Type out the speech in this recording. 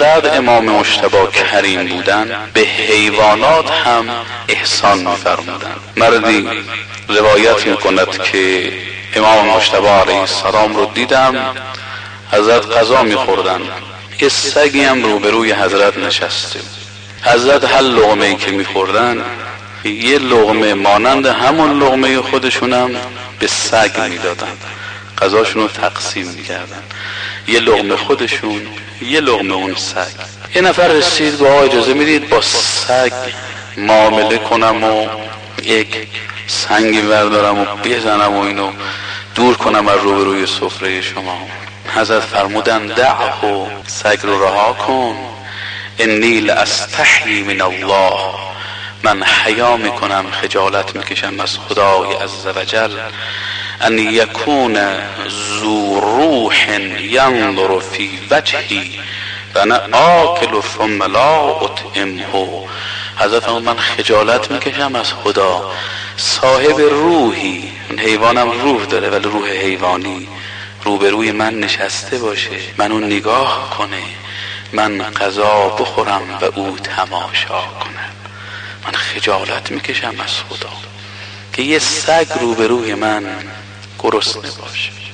اینقدر امام مجتبی کریم بودن، به حیوانات هم احسان می‌فرمودند. مردی روایت می‌کند که امام مجتبی علیه السلام رو دیدم حضرت غذا می‌خوردن، یه سگی هم روبروی حضرت نشسته. حضرت هر لقمه‌ای که می‌خوردن یه لقمه مانند همون لقمه خودشونم به سگ میدادن، غذاشون رو تقسیم میکردن، یه لقمه خودشون یه لقمه اون سگ. یه نفر رسید با اجازه میدید با سگ معامله کنم و یک سنگی بردارم و بزنم و اینو دور کنم از روبروی سفره شما. حضرت فرمودن دعه، سگ رو رها کن، انی لاستحیی من الله، من حیا میکنم، خجالت میکشم از خدای عزوجل، ان یکون ذو روح ینظر فی وجهی و انا آکل ثم لا اطعمه. حضرت من خجالت میکشم از خدا، صاحب روحی، اون حیوانم روح داره ولی روح حیوانی روبروی من نشسته باشه، من اون نگاه کنه، من غذا بخورم و او تماشا کنه. من خجالت میکشم از خدا که یه سگ روبروی من گرسنه باشه.